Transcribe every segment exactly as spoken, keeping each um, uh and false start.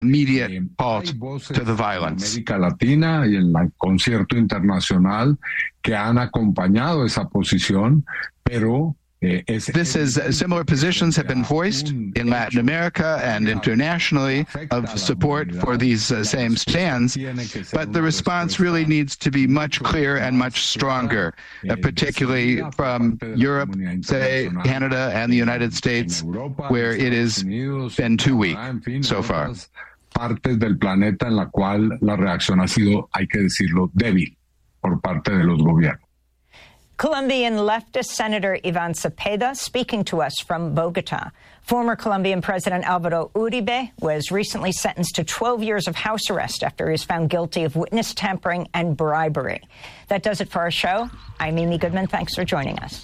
immediate halt to the violence. En América Latina y en el concierto internacional que han acompañado esa posición, pero This is uh, similar positions have been voiced in Latin America and internationally of support for these uh, same stands, but the response really needs to be much clearer and much stronger, uh, particularly from Europe, say Canada and the United States, where it has been too weak so far. Partes del planeta en la cual la reacción ha sido, hay que decirlo, débil por parte de los gobiernos. Colombian leftist Senator Ivan Cepeda speaking to us from Bogota. Former Colombian President Alvaro Uribe was recently sentenced to twelve years of house arrest after he was found guilty of witness tampering and bribery. That does it for our show. I'm Amy Goodman. Thanks for joining us.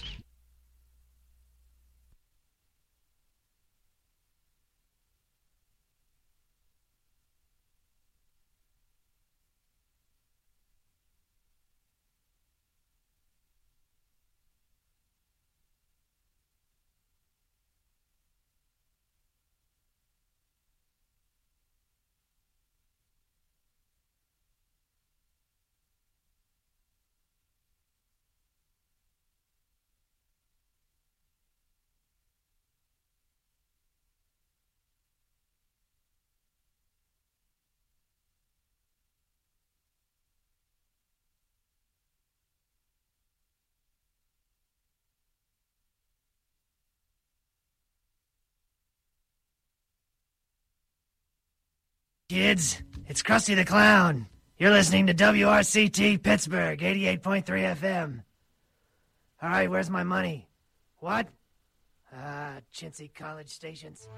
Kids, it's Krusty the Clown. You're listening to W R C T Pittsburgh, eighty-eight point three F M. All right, where's my money? What? Ah, chintzy college stations.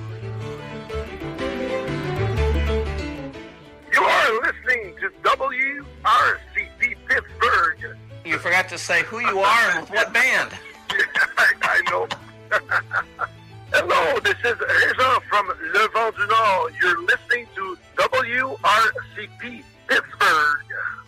You are listening to W R C T Pittsburgh. You forgot to say who you are and with what band. Yeah, I, I know. Hello, this is Régent from Le Vent du Nord. You're listening to W R C P Pittsburgh.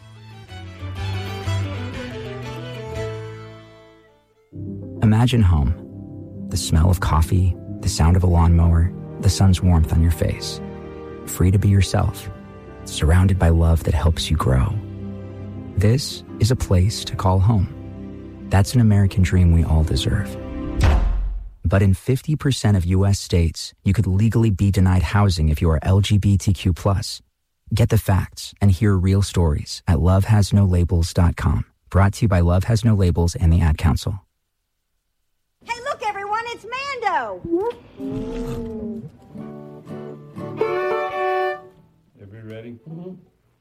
Imagine home. The smell of coffee, the sound of a lawnmower, the sun's warmth on your face. Free to be yourself, surrounded by love that helps you grow. This is a place to call home. That's an American dream we all deserve. But in fifty percent of U S states, you could legally be denied housing if you are L G B T Q plus. Get the facts and hear real stories at love has no labels dot com. Brought to you by Love Has No Labels and the Ad Council. Hey, look, everyone, it's Mando! Everybody ready? Mm-hmm.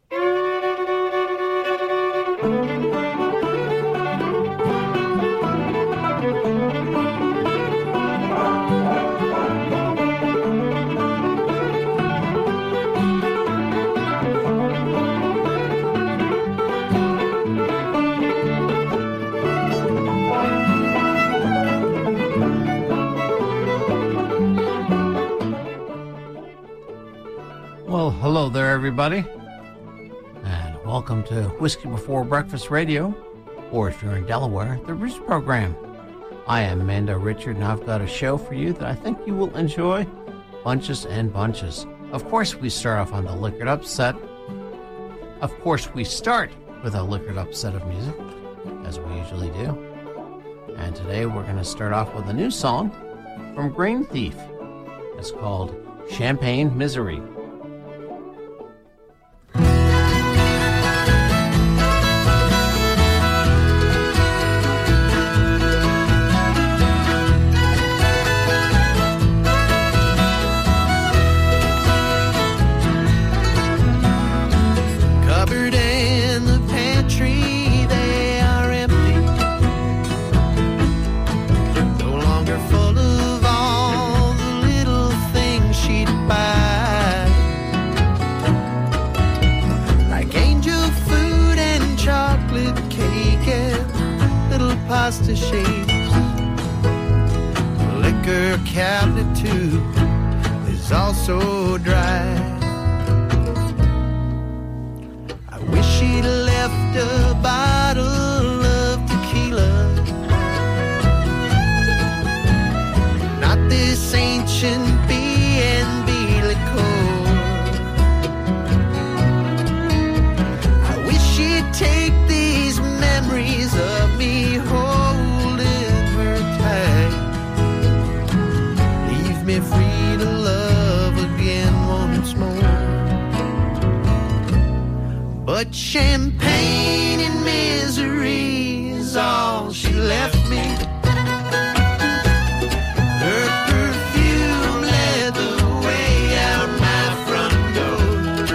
Well, hello there, everybody, and welcome to Whiskey Before Breakfast Radio, or if you're in Delaware, the Roost Program. I am Mando Richard, and I've got a show for you that I think you will enjoy, bunches and bunches. Of course, we start off on the Liquored Up set. Of course, we start with a Liquored Up set of music, as we usually do. And today we're going to start off with a new song from Grain Thief. It's called Champagne Misery. pasta shapes. The liquor cabinet too is also dry. I wish she'd left a bottle of tequila, not this ancient B and B liquor. But champagne and misery is all she left me. Her perfume led the way out my front door.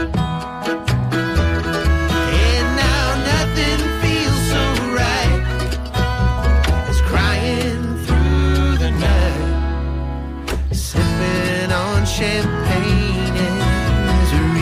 And now nothing feels so right as crying through the night, sipping on champagne and misery.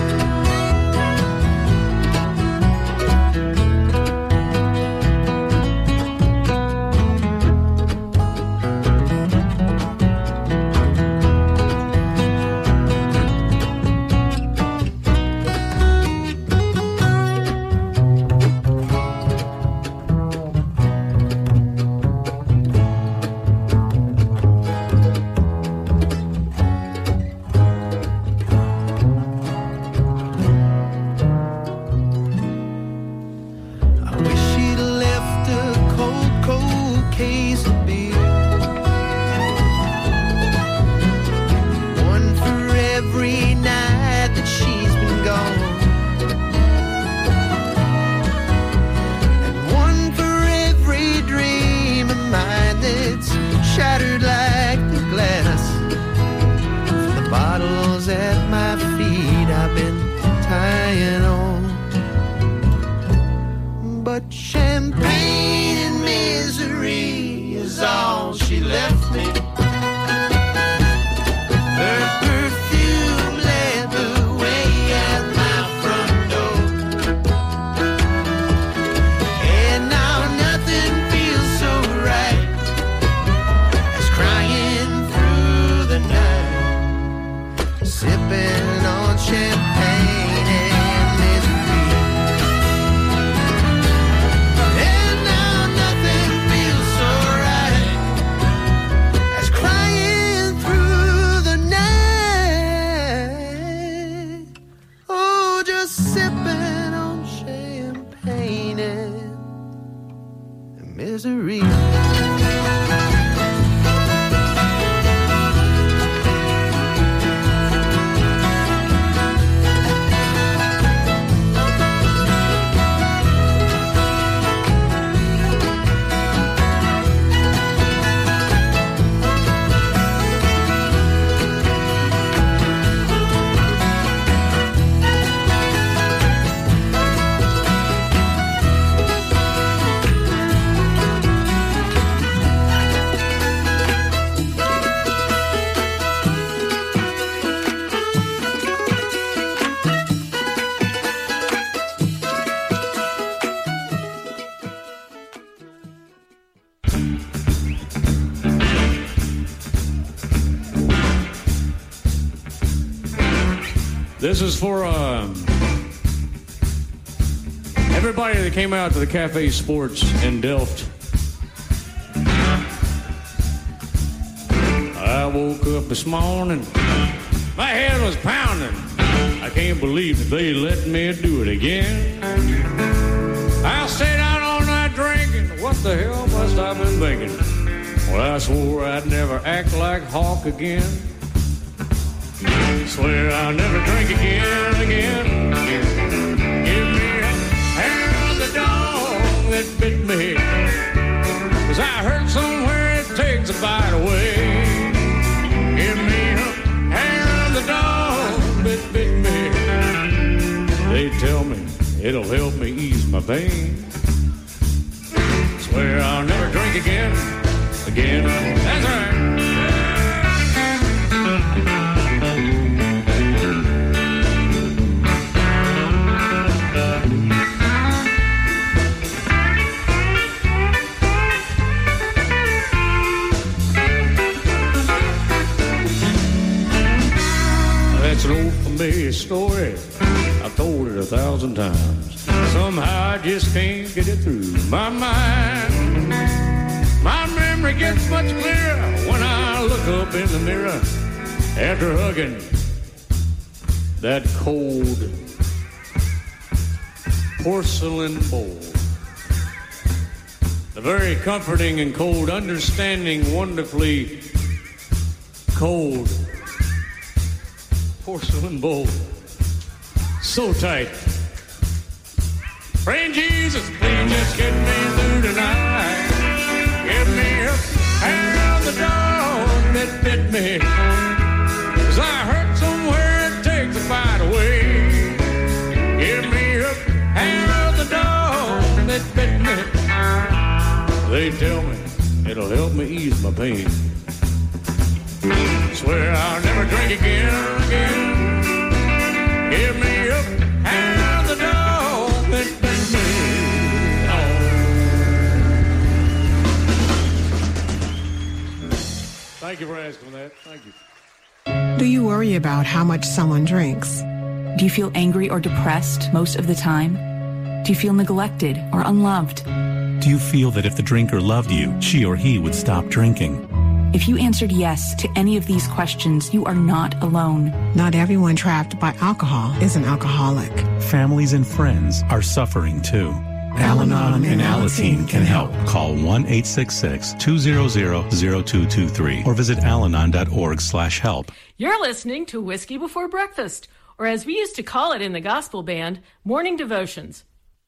Shattered like the glass from the bottles at my feet I've been tying on. But champagne and misery is all she left me. Her perfume led the way out my front door. And now nothing feels so right as crying through the night, sipping on champagne and misery. And now nothing feels so right as crying through the night. Oh, just sipping on champagne and misery. This is for um, everybody that came out to the Cafe Sports in Delft. I woke up this morning, my head was pounding. I can't believe that they let me do it again. I stayed out all night drinking. What the hell must I been thinking? Well, I swore I'd never act like Hawk again. Swear I'll never drink again, again. Give me hair of the dog that bit me. Cause I heard somewhere it takes a bite away. Give me hair of the dog that bit me. They tell me it'll help me ease my pain. Swear I'll never drink again, again. That's right. It's an old familiar story. I've told it a thousand times. Somehow I just can't get it through my mind. My memory gets much clearer when I look up in the mirror after hugging that cold porcelain bowl. The very comforting and cold, understanding, wonderfully cold porcelain bowl. So tight, Pray Jesus, please just get me through tonight. Get me up out of the dog that bit me. 'Cause I heard somewhere it takes a bite away. Get me up out of the dog that bit me. They tell me it'll help me ease my pain. Swear I'll never drink again, again. Give me up out of the dog that bit me. Oh. Thank you for asking that. Thank you. Do you worry about how much someone drinks? Do you feel angry or depressed most of the time? Do you feel neglected or unloved? Do you feel that if the drinker loved you, she or he would stop drinking? If you answered yes to any of these questions, you are not alone. Not everyone trapped by alcohol is an alcoholic. Families and friends are suffering too. Al-Anon and Alateen can help. Call one eight six six, two zero zero, zero two two three or visit alanon dot org slash help. You're listening to Whiskey Before Breakfast, or as we used to call it in the gospel band, Morning Devotions.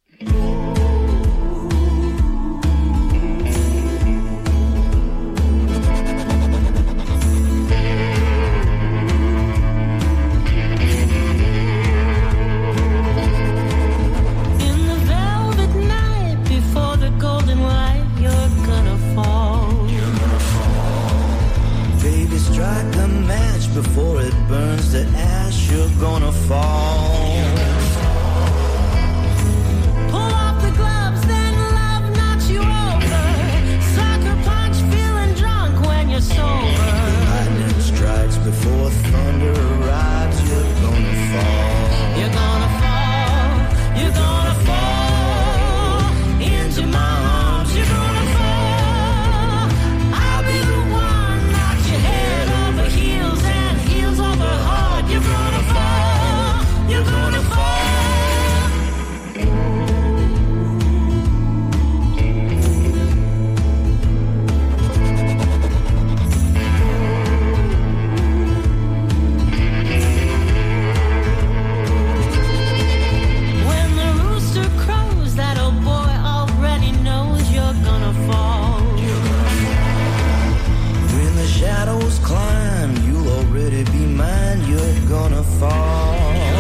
Strike a match before it burns to ash. You're gonna fall. Pull off the gloves, then love knocks you over. Sucker punch, feeling drunk when you're sober. Lightning strikes before thunder arrives. You're gonna fall. You're gonna fall. You're gonna fall into my arms. You're gonna fall. I'll be the one knock your head over heels and heels over heart. You're gonna fall. You're gonna fall. When the rooster crows, that old boy already knows you're gonna fall. When the shadows climb, you'll already be mine. You're gonna fall.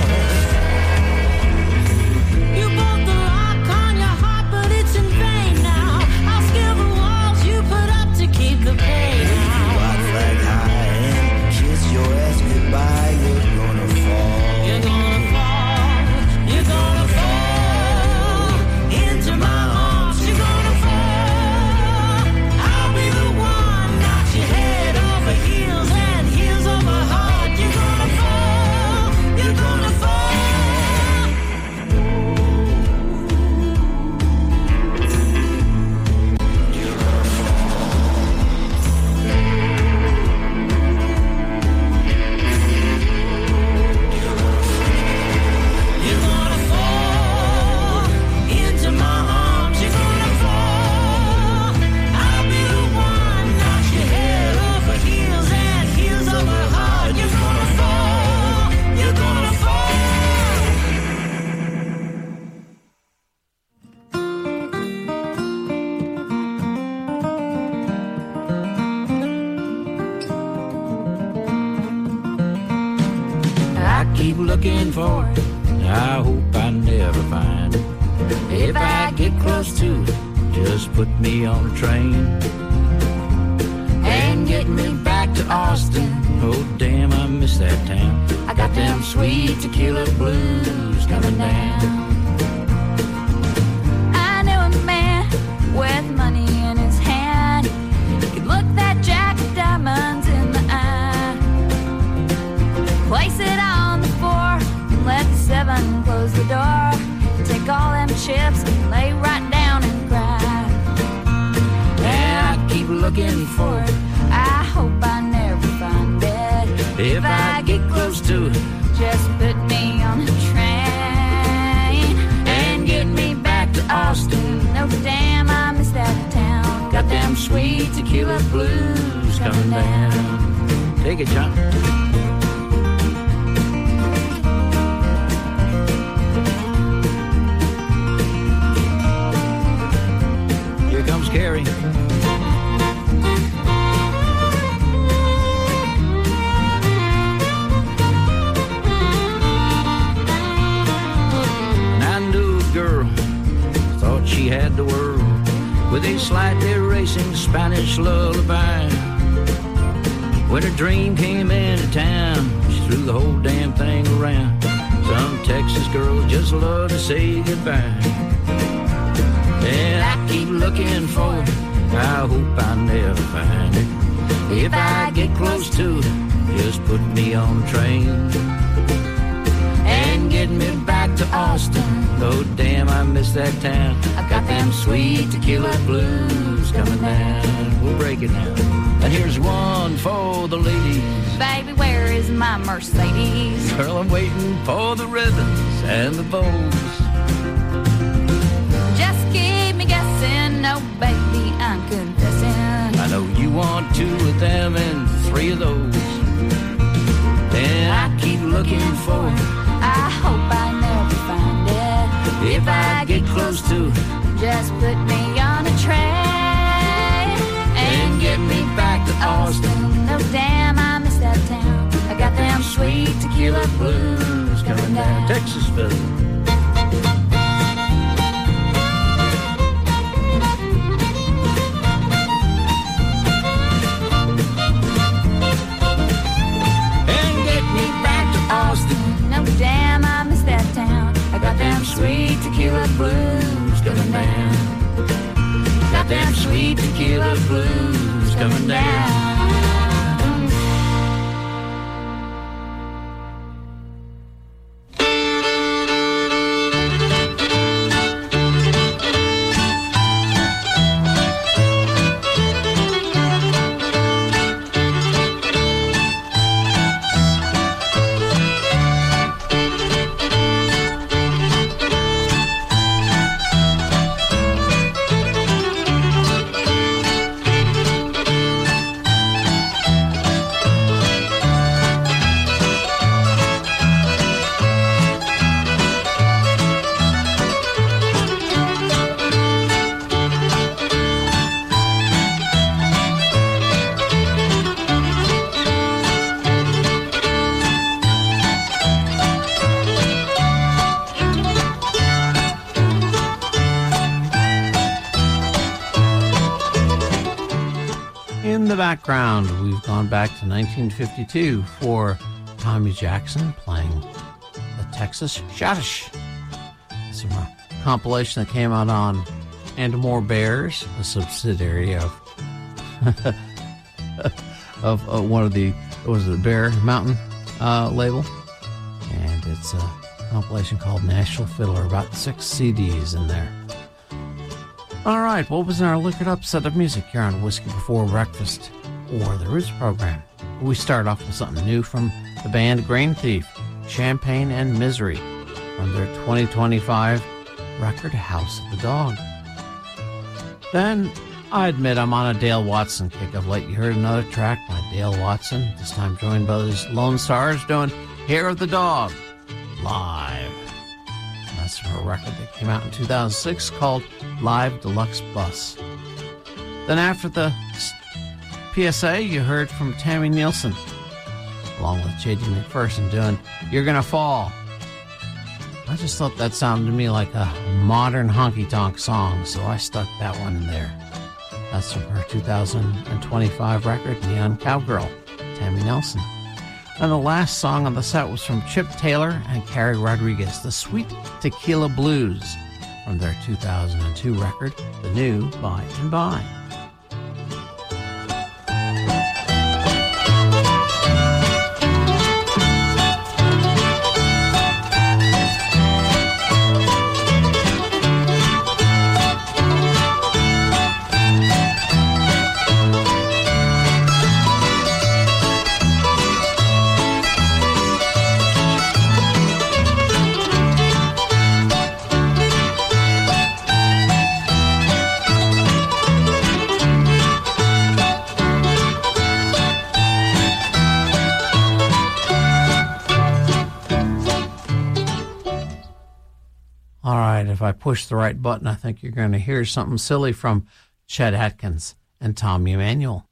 You broke the lock on your heart, but it's in vain now. I'll scale the walls you put up to keep the pain out. White flag high and kiss your ass goodbye. You're gonna fall. You're gonna fall. You're gonna fall into my arms. You're gonna fall. I'll be the one knock your head over heels and heels over heart. You're gonna fall. You're gonna fall. You're gonna fall into my arms. You're gonna fall. I'll be the one knock your head over heels and heels over heart. You're gonna fall. You're gonna fall. I keep looking for it. I hope I never find it. If I get close to it, just put me on a train and get me back to Austin. Oh, damn, I miss that town. I got them sweet tequila blues coming down. I knew a man with money in his hand. He could look that jack of diamonds in the eye, place it on the floor, and let the seven close the door. Take all them chips and lay right down and cry. And I keep looking for it. I hope I never find it. If I get close to it, Just put me on a train and get me back to Austin. No, damn, I miss that town. Got them sweet tequila blues coming down. Take it, John. with a slightly racing Spanish lullaby. When her dream came into town, she threw the whole damn thing around. Some Texas girls just love to say goodbye. And I keep looking for it, I hope I never find it. If I get close to it, just put me on a train and get me back to Austin. Oh damn, I miss that town. I got them sweet tequila blues coming down. We'll break it now. And here's one for the ladies. Baby, where is my Mercedes? Girl, I'm waiting for the ribbons and the bows. Just keep me guessing, no baby, I'm confessing. I know you want two of them and three of those. And I keep looking for it, I hope I never find it. if I get close to it, just put me on a train and get me back to Austin. No damn, I miss that town. I got them sweet tequila blues coming down. Texasville. No damn, I miss that town. I got them sweet tequila blues coming down. Got them sweet tequila blues coming down. Background, we've gone back to nineteen fifty-two for Tommy Jackson playing the Texas Shadish. It's a compilation that came out on And More Bears, a subsidiary of of uh, one of the what was it, the Bear Mountain uh, label, and it's a compilation called Nashville Fiddler, about six C Ds in there. All right, what was in our Look It Up set of music here on Whiskey Before Breakfast, or the Roots program? We start off with something new from the band Grain Thief, Champagne and Misery, from their twenty twenty-five record House of the Dog. Then, I admit I'm on a Dale Watson kick of late. You heard another track by Dale Watson, this time joined by his Lone Stars doing Hair of the Dog, live. That's from a record that came out in two thousand six called Live Deluxe Bus. Then after the P S A, you heard from Tammy Nielsen, along with J D McPherson, doing You're Gonna Fall. I just thought that sounded to me like a modern honky-tonk song, so I stuck that one in there. That's from her two thousand twenty-five record, Neon Cowgirl, Tammy Nielsen. And the last song on the set was from Chip Taylor and Carrie Rodriguez, the Sweet Tequila Blues, from their two thousand two record, The New By and By. If I push the right button, I think you're going to hear something silly from Chet Atkins and Tom Emanuel.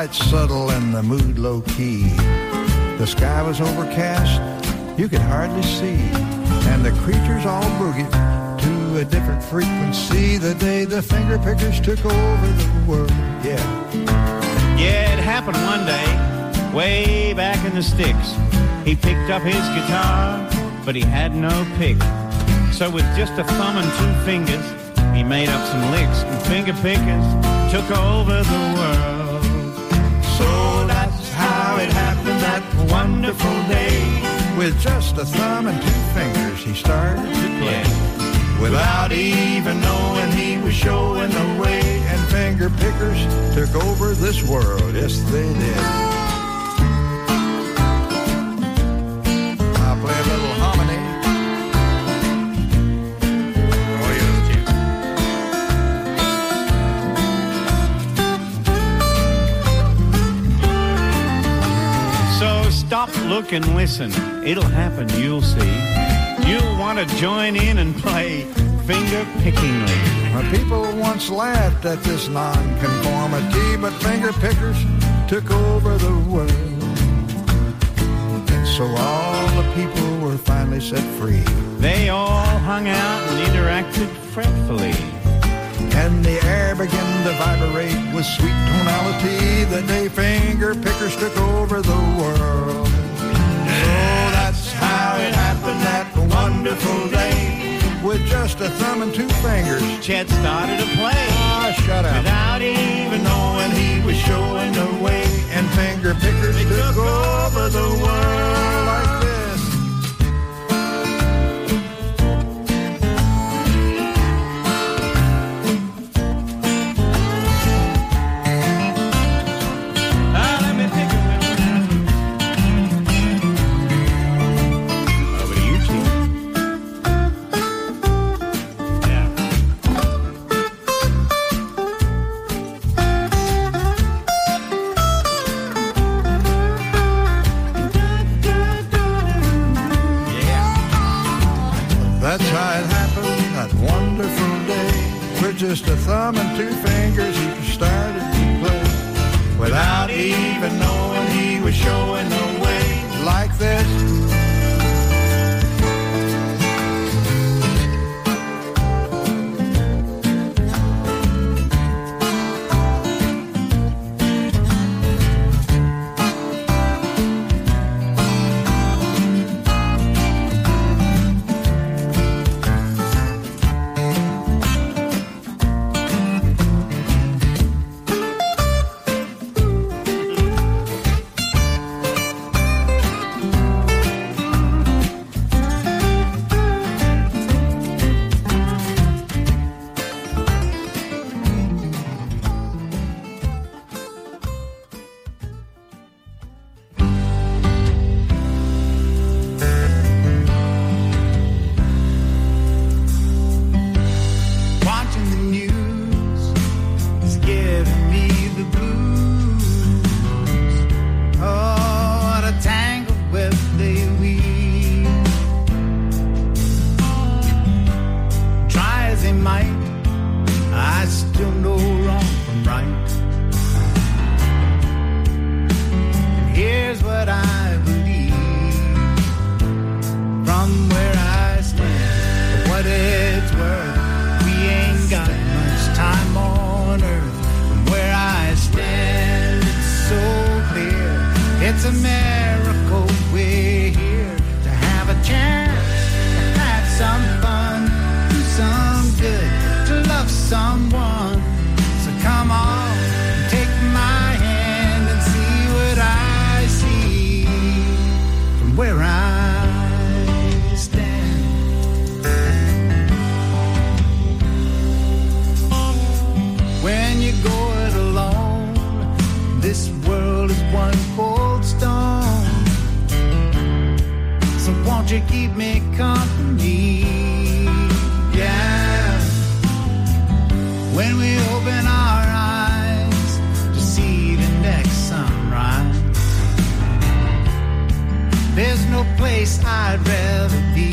light subtle and the mood low key. The sky was overcast, you could hardly see, and the creatures all boogied to a different frequency. The day the finger pickers took over the world, yeah. Yeah, it happened one day, way back in the sticks. He picked up his guitar, but he had no pick. So with just a thumb and two fingers, he made up some licks, and finger pickers took over the world. So that's how it happened that wonderful day. With just a thumb and two fingers, he started to play. Without even knowing he was showing the way, and finger pickers took over this world, yes they did. I'll play a little harmony. Stop, look, and listen. It'll happen, you'll see. You'll want to join in and play finger-pickingly. Well, people once laughed at this nonconformity, but finger pickers took over the world. And so all the people were finally set free. They all hung out and interacted fretfully. And the air began to vibrate with sweet tonality. The day finger pickers took over the world. So that's how it happened that wonderful day. With just a thumb and two fingers, Chet started to play. Ah, shut up. Without even knowing he was showing the way. And finger pickers took over the world like this. That's how it happened, that wonderful day. With just a thumb and two fingers, he started to play. Without even knowing he was showing the way like this. It's a miracle we're here to have a chance to have some fun, do some good, to love someone. So come on, take my hand and see what I see from where I stand. When you go it alone, this world is one cold stone. So won't you keep me company? Yeah. When we open our eyes to see the next sunrise, there's no place I'd rather be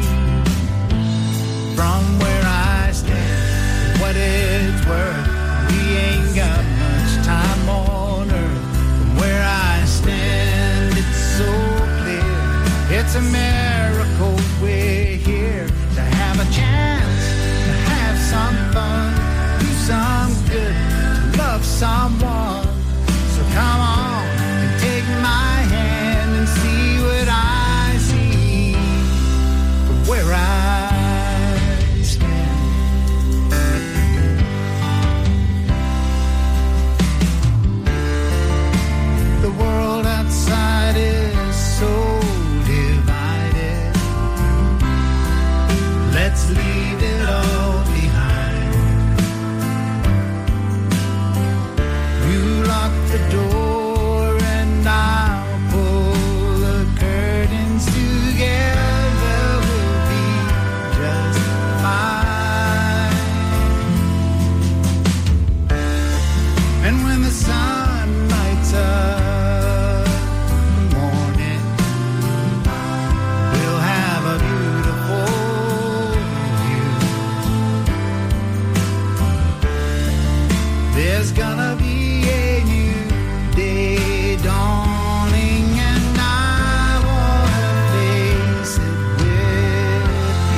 from where I stand. What it's worth, we ain't got much time on earth. It's a miracle we're here to have a chance to have some fun, do some good, to love someone. So come on and take my hand and see what I see from where I stand. The world outside is so divided. Let's leave it all behind. You lock the door and I'll pull the curtains together. We'll be just fine. And when the sun lights up the morning, we'll have a beautiful view. There's gonna be a new day dawning, and I wanna face it with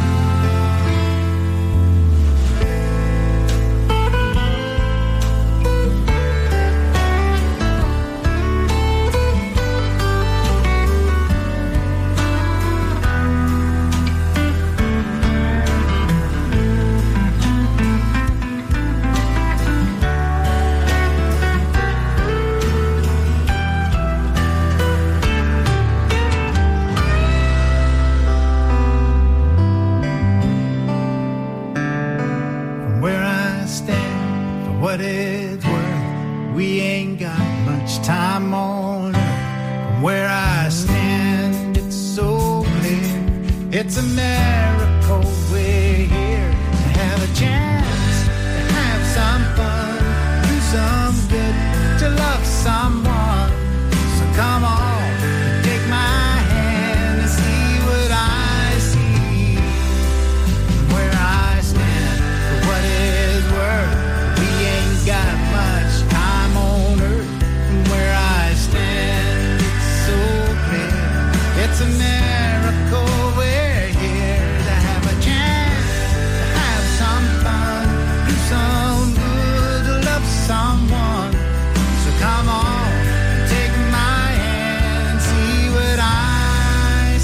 From where I stand, for what it's worth, we ain't got much time on earth. From where I stand, it's so clear, it's a miracle we're here to have a chance to have some fun, do some good, to love someone. So come on, take my hand and see what I see. Where I stand, for what it's worth, we ain't got much time on earth. Where I stand, it's so clear, it's a miracle we're here to have a chance to have some fun, do some good, to love someone. So come on, take my hand and see what I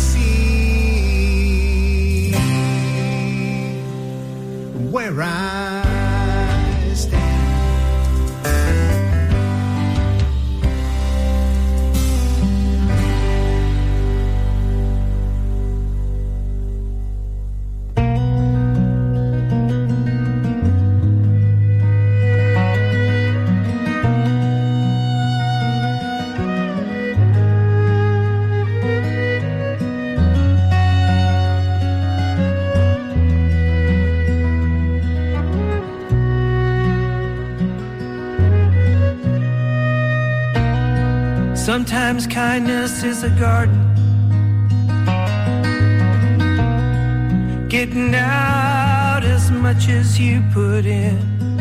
see. Where I stand. Sometimes kindness is a garden, getting out as much as you put in.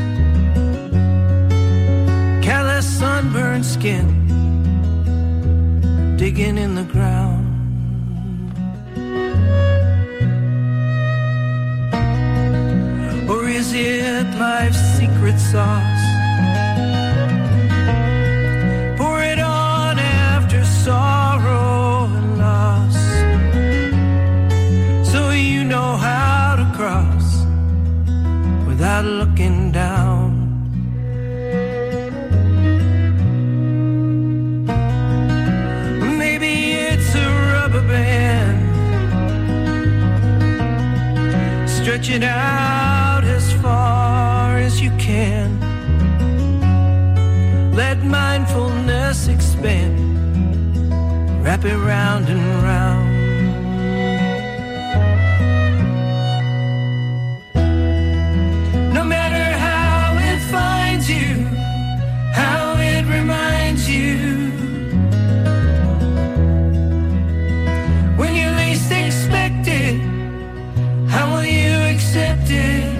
Callous sunburned skin, digging in the ground. Or is it life's secret sauce? Pour it on after sorrow and loss, so you know how to cross without looking down. Maybe it's a rubber band, stretch it out as far as you can. Let mindfulness expand, wrap it round and round. No matter how it finds you, how it reminds you, when you least expect it, how will you accept it?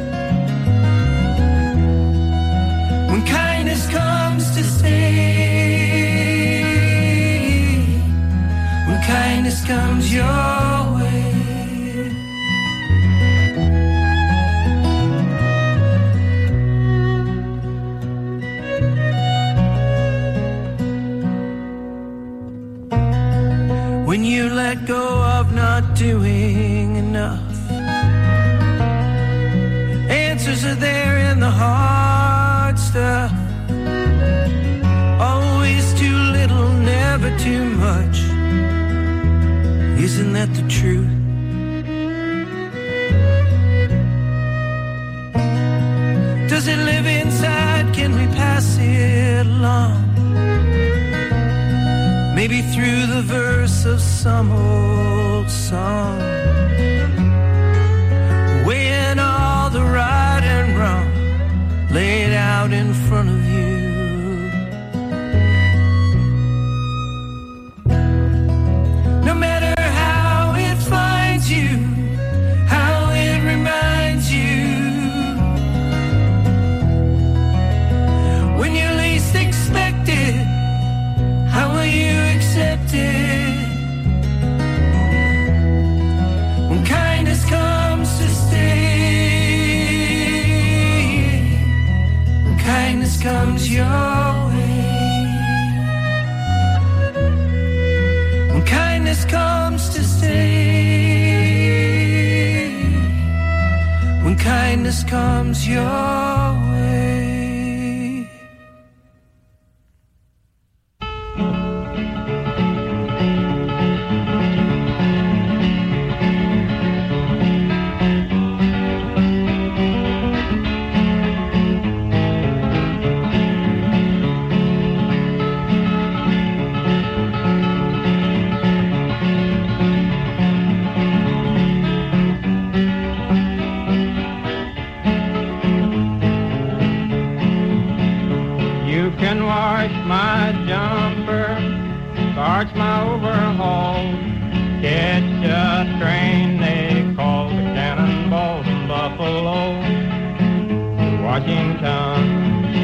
When kindness comes to stay, when kindness kindness comes your way. When you let go of not doing enough, answers are there in the hard stuff. Always too little, never too much. Isn't that the truth? Does it live inside? Can we pass it along? Maybe through the verse of some old song, weighing all the right and wrong laid out in front of you. No matter how it finds you, how it reminds you, when you least expect it, how will you accept it? When kindness comes to stay, when kindness comes your way, when kindness comes to stay, when kindness comes your way. My jumper, starch my overhaul, catch a train they call the Cannonball from Buffalo to Washington.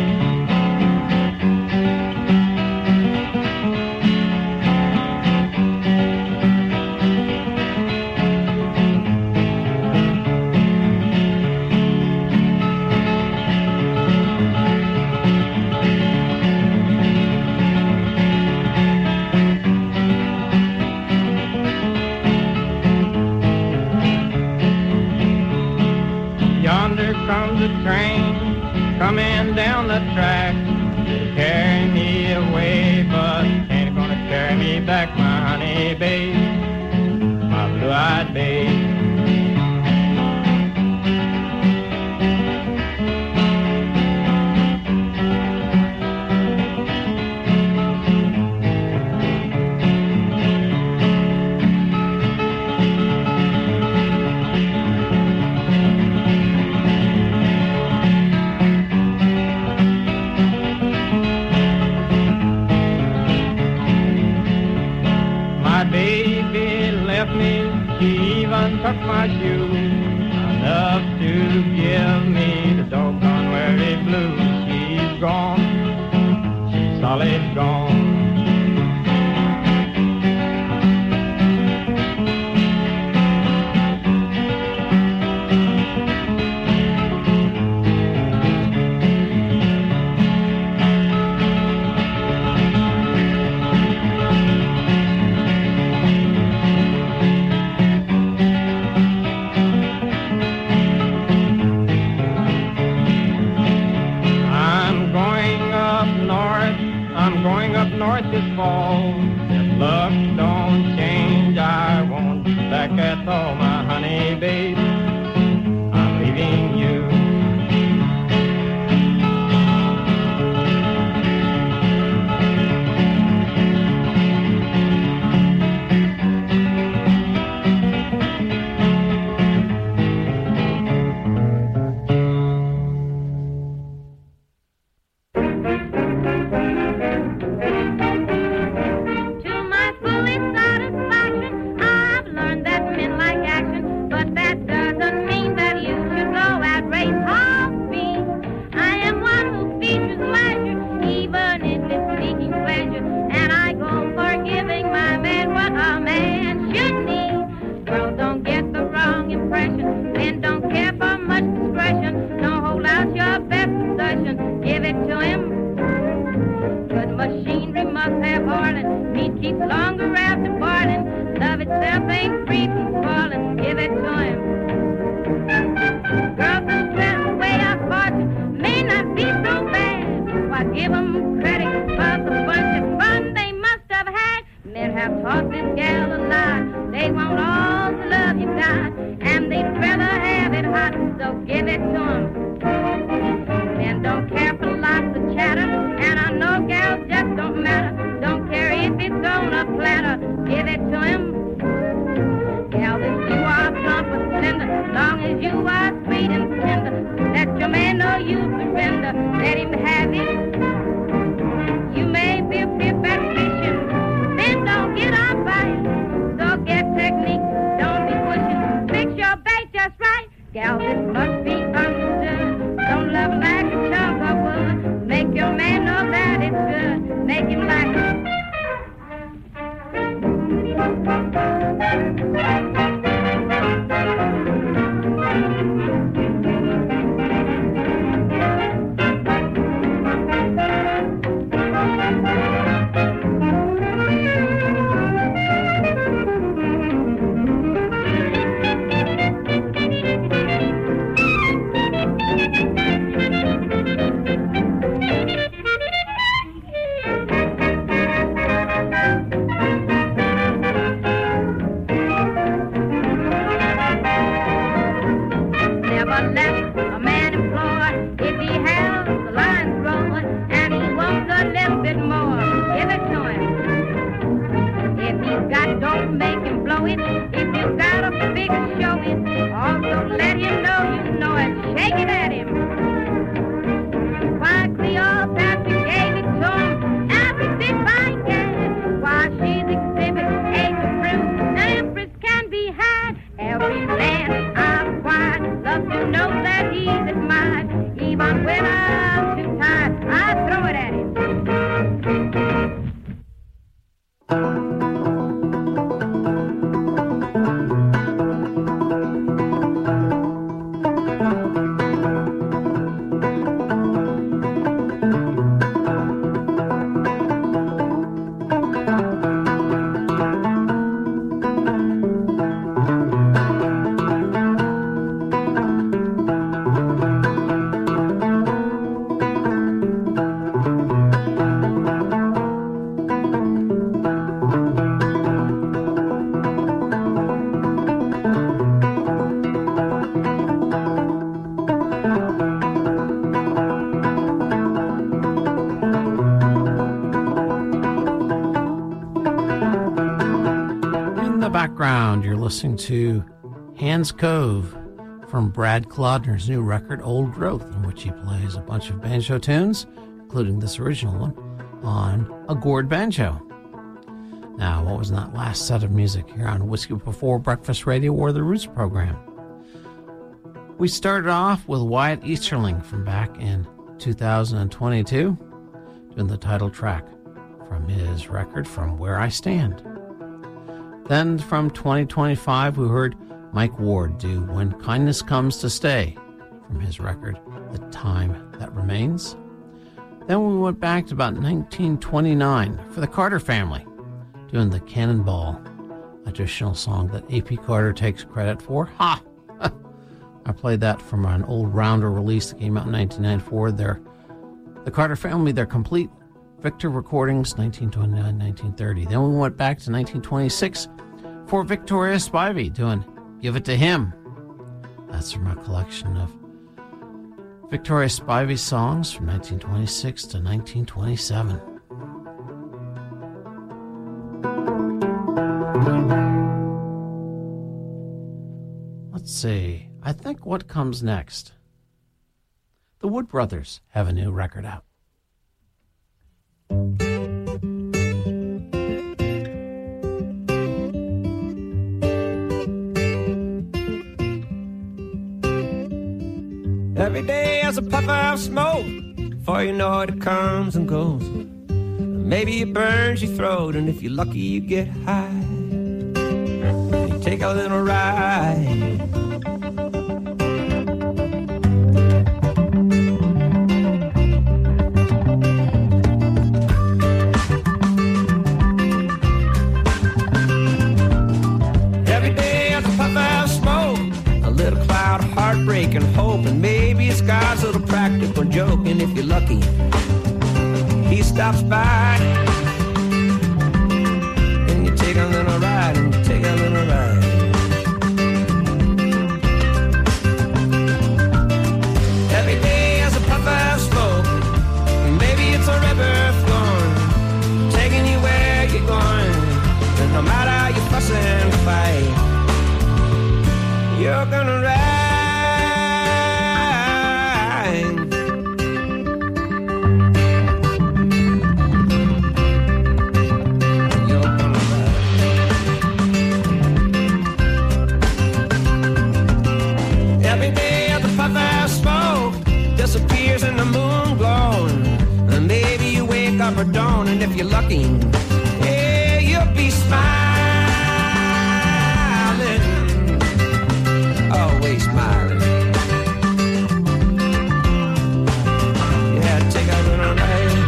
Comes a train coming down the track to carry me away, but ain't gonna carry me back, my honey babe, my blue-eyed babe. Tuck my shoes enough to give me the doggone weary blues. She's gone, she's solid gone. North this fall, if luck don't change, I won't be back at all, my honey babe, I'm leaving you. To my fullest satisfaction, I've learned that men like action. love itself ain't free from spoiling. Give it to him. Girls who dress the way of fortune may not be so bad. Why give them credit for the bunch of fun they must have had? Men have taught this gal a lie. They want all the love you got, and they'd rather have it hot, so give it to them. Men don't care for lots of chatter, and I know gals just don't matter. Don't care if it's on a platter, give it to him. Gal, if you are plump or slender, long as you are sweet and tender, let your man know you surrender. Let him have it. You may be a pimp at fishing, then don't get on fire. So get technique, don't be pushing. Fix your bait just right. Gal, this must be understood. Don't love like a chunk of wood. Make your man know that it's good. Make him like it. Listening to Hans Cove from Brad Clodner's new record, Old Growth, in which he plays a bunch of banjo tunes, including this original one, on a gourd banjo. Now, what was that last set of music here on Whiskey Before Breakfast Radio or the Roots program? We started off with Wyatt Easterling from back in two thousand twenty-two, doing the title track from his record, From Where I Stand. Then from twenty twenty-five, we heard Mike Ward do When Kindness Comes to Stay from his record, The Time That Remains. Then we went back to about nineteen twenty-nine for the Carter Family, doing the Cannonball, additional song that A P Carter takes credit for. Ha! I played that from an old Rounder release that came out in nineteen ninety-four. They're, the Carter Family, they're complete. Victor Recordings, nineteen twenty-nine to nineteen thirty. Then we went back to nineteen twenty-six for Victoria Spivey doing Give It to Him. That's from a collection of Victoria Spivey songs from nineteen twenty-six to nineteen twenty-seven. Let's see. I think what comes next? The Wood Brothers have a new record out. Every day has a puff of smoke. Before you know it, it comes and goes. Maybe it burns your throat, and if you're lucky, you get high. You take a little ride. can hope, and maybe it's God's little practical joke. And if you're lucky, he stops by, and you take a little ride, and you take a little ride. Every day has a puff of smoke, and maybe it's a river flowing, taking you where you're going. And no matter how you fuss and fight, you're gonna ride. You're gonna ride. Every day at the puff of smoke disappears in the moon glowing, and maybe you wake up at dawn, and if you're lucky, yeah, you'll be smiling. Always smiling. Yeah, take a little ride.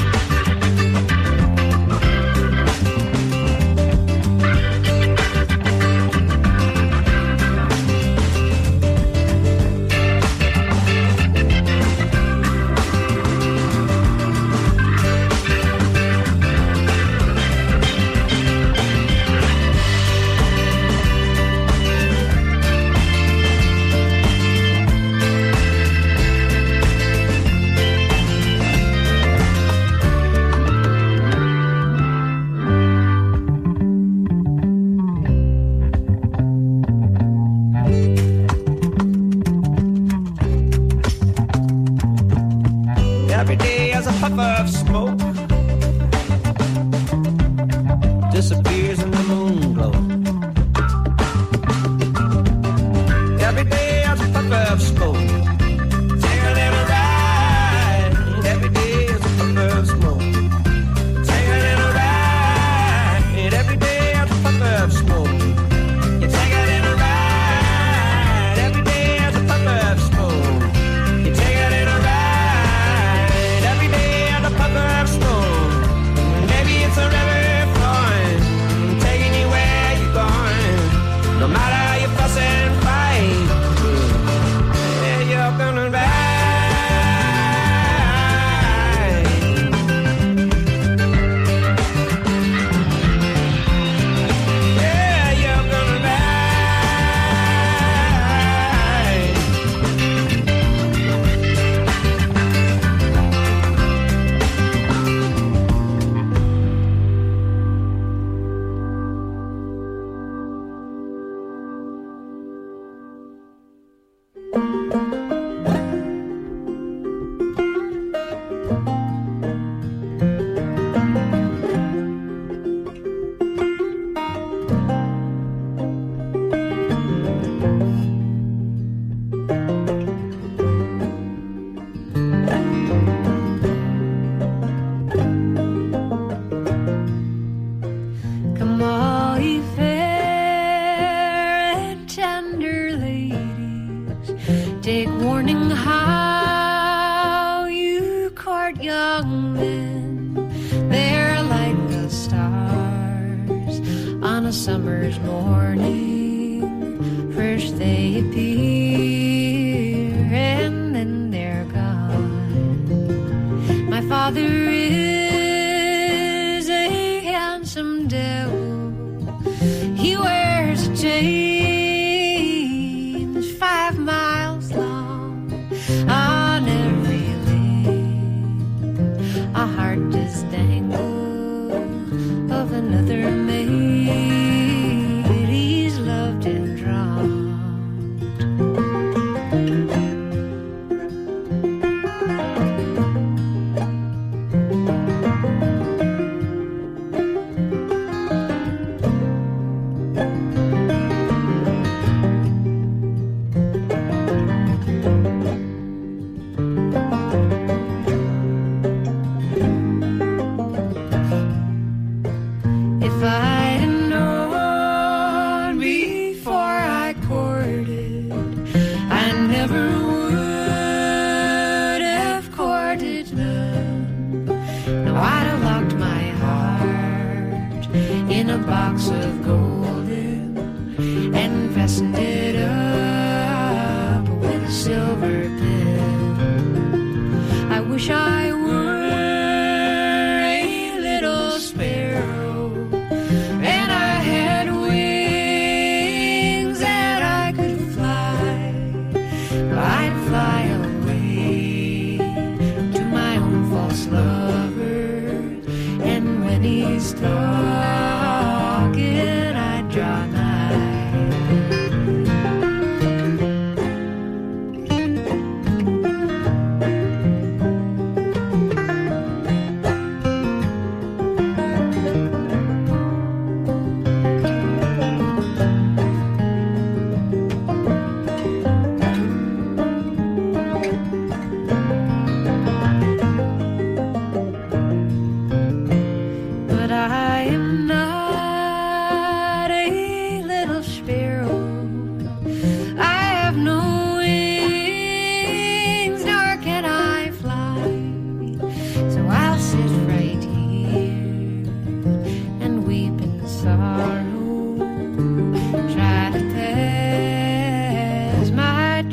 Every day has a puff of smoke disappears in the moon glow. Every day has a puff of smoke. Take a little ride. Every day has a puff of smoke. Take a little ride. Every day has a puff of smoke. You take a little ride. Every day has a puff of smoke. You take a little ride. Of smoke. Maybe it's a river flowing, taking you where you're going. No matter how you fuss and fight, yeah, you're gonna ride. Yeah, you're gonna ride. Come all ye fair and tender ladies, take warning how you court young men. They're like the stars on a summer's morning. First they appear and then they're gone. My father is a handsome devil. He wears a chain that's five miles long. On every link, a heart disdangle of another maid. He's loved and drawn. If I'd known before I courted, I never would have courted none. No, I'd have locked my heart in a box of golden and fastened it up with a silver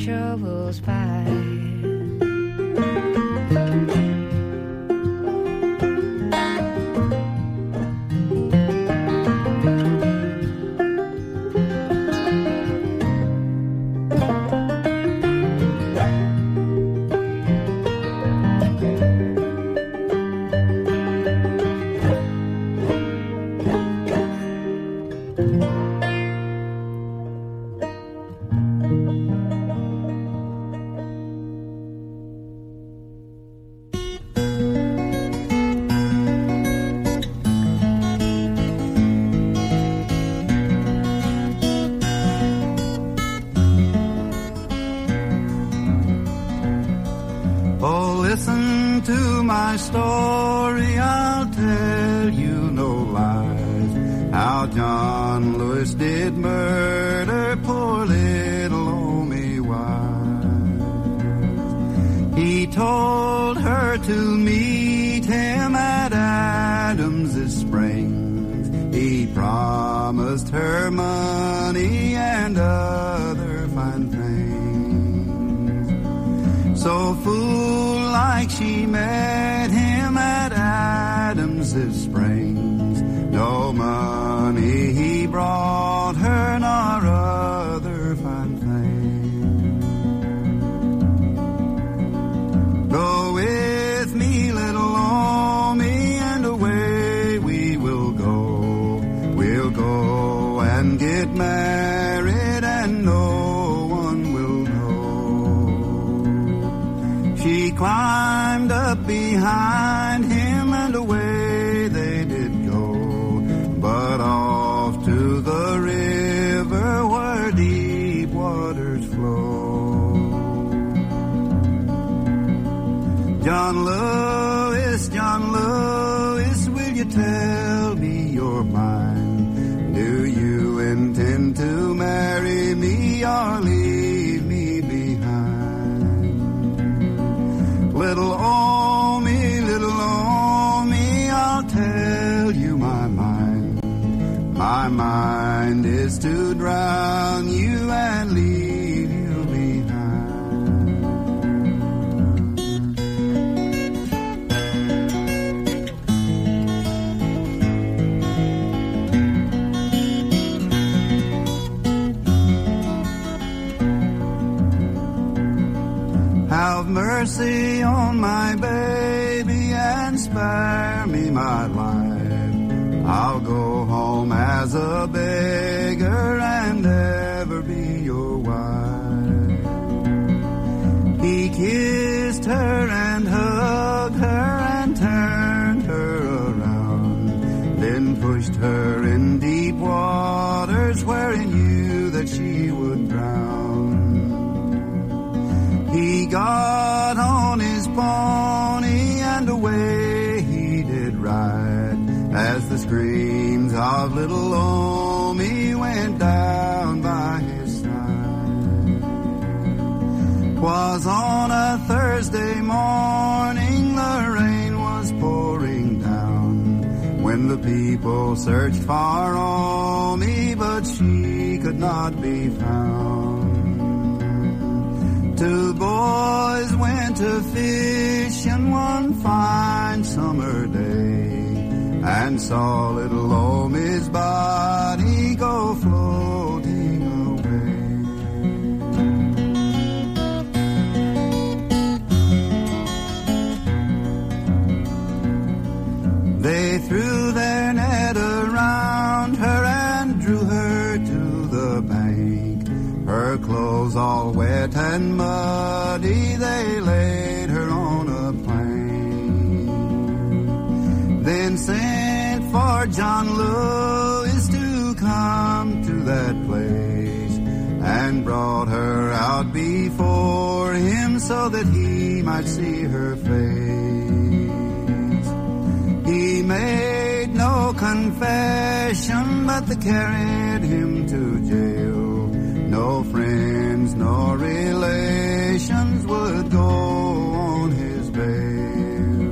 troubles by. Story, I'll tell you no lies. How John Lewis did murder poor little Omi Wise. He told her to meet him at Adams's Springs. He promised her money and other fine things. So fool-like she met him at Adams's Springs. No money he brought her, nor other fine things. Go with me, little Omi, and away we will go. We'll go and get married, and no one will know. She climbed up behind him, and away they did go. But off to the river where deep waters flow. John Lewis, John Lewis, will you tell me your mind? Do you intend to marry me or leave me behind? Little Omi, little Omi, I'll tell you my mind. My mind is to drown you and leave you behind. Have mercy on my baby and spare me my life. I'll go home as a beggar and ever be your wife. He kissed her and hugged her and turned her around, then pushed her in deep waters where he knew that she would drown. He got on his pony and away he did ride, as the screams of little Omi went down by his side. 'Twas on a Thursday morning, the rain was pouring down, when the people searched for Omi, but she could not be found. Two boys went to fishing one fine summer day, and saw little Omi's body go floating away. They threw their net around her and drew her to the bank. Her clothes all wet and muddy, they laid her on a plank. Then sent for John Lewis to come to that place, and brought her out before him so that he might see her face. He made no confession, but they carried him to jail. No friends nor relations would go on his bail.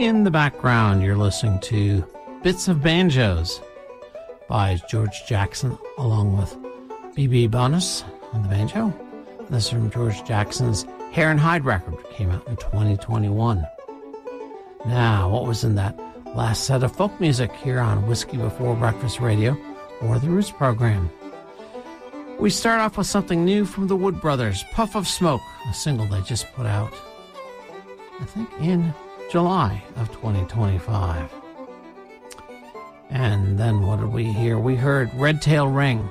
In the background, you're listening to Bits of Banjos by George Jackson, along with B B Bonus on the banjo. This is from George Jackson's Hair and Hide record, came out in twenty twenty-one. Now, what was in that last set of folk music here on Whiskey Before Breakfast Radio, or the Roots program? We start off with something new from the Wood Brothers, Puff of Smoke, a single they just put out, I think, in July of twenty twenty-five. And then what did we hear? We heard Red Tail Ring.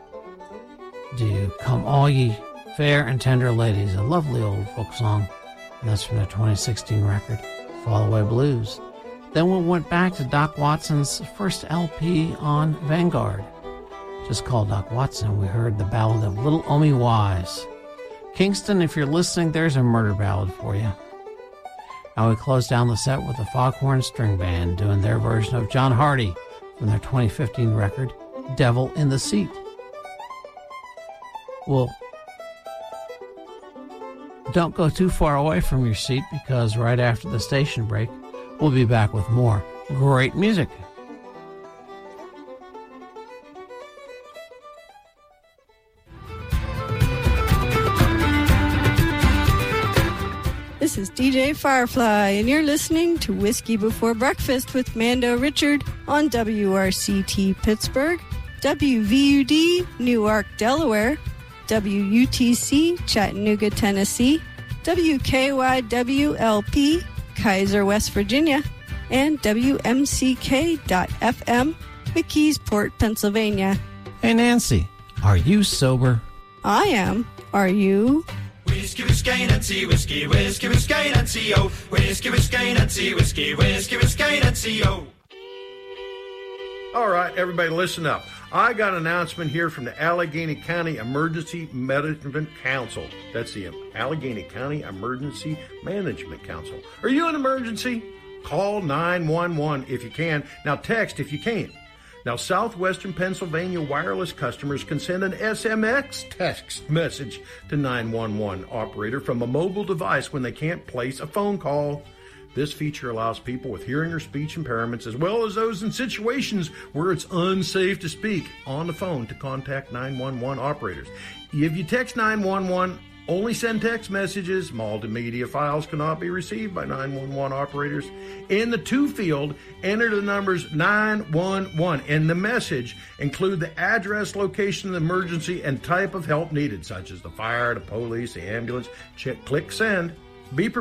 Do Come All Ye Fair and Tender Ladies, a lovely old folk song. And that's from their twenty sixteen record, Fall Away Blues. Then we went back to Doc Watson's first L P on Vanguard, just called Doc Watson. We heard the ballad of Little Omi Wise. Kingston, if you're listening, there's a murder ballad for you. Now we close down the set with the Foghorn String Band doing their version of John Hardy from their twenty fifteen record, Devil in the Seat. Well, don't go too far away from your seat, because right after the station break, we'll be back with more great music. This is D J Firefly, and you're listening to Whiskey Before Breakfast with Mando Richard on W R C T Pittsburgh, W V U D Newark, Delaware, W U T C Chattanooga, Tennessee, W K Y W L P Kaiser, West Virginia, and W M C K dot F M McKeesport, Pennsylvania. Hey Nancy, are you sober? I am. Are you? Whiskey, whiskey, Nancy, whiskey, whiskey, whiskey, Nancy, oh. Whiskey, whiskey, Nancy, whiskey, whiskey, whiskey, Nancy, oh. All right, everybody listen up. I got an announcement here from the Allegheny County Emergency Management Council. That's the Allegheny County Emergency Management Council. Are you in an emergency? Call nine one one if you can. Now text if you can. Now, Southwestern Pennsylvania wireless customers can send an S M S text message to nine one one operator from a mobile device when they can't place a phone call. This feature allows people with hearing or speech impairments, as well as those in situations where it's unsafe to speak on the phone, to contact nine one one operators. If you text nine one one, only send text messages. Multimedia files cannot be received by nine one one operators. In the to field, enter the numbers nine one one. In the message, include the address, location of the emergency, and type of help needed, such as the fire, the police, the ambulance. Check, click send. Be prepared.